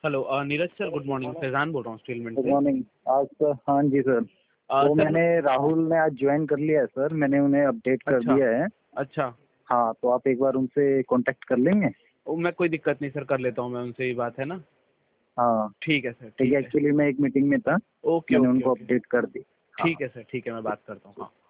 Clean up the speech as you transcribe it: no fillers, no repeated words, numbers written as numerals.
Hello Neeraj sir, good morning. Faizan बोल रहा हूँ स्टीलमेंट गुड से। मॉर्निंग। आज सर, हाँ जी सर। तो सर, मैंने राहुल ने आज ज्वाइन कर लिया है सर, मैंने उन्हें अपडेट कर अच्छा दिया है। अच्छा। हाँ, तो आप एक बार उनसे कांटेक्ट कर लेंगे। मैं कोई दिक्कत नहीं सर, कर लेता हूँ मैं उनसे, ये बात है ना। हाँ ठीक है सर, ठीक है, ठीक है। एक्चुअली मैं एक मीटिंग में था, ओके मैंने ओके उनको ओके। अपडेट कर दी। हाँ ठीक है सर, ठीक है, मैं बात करता हूँ। हाँ।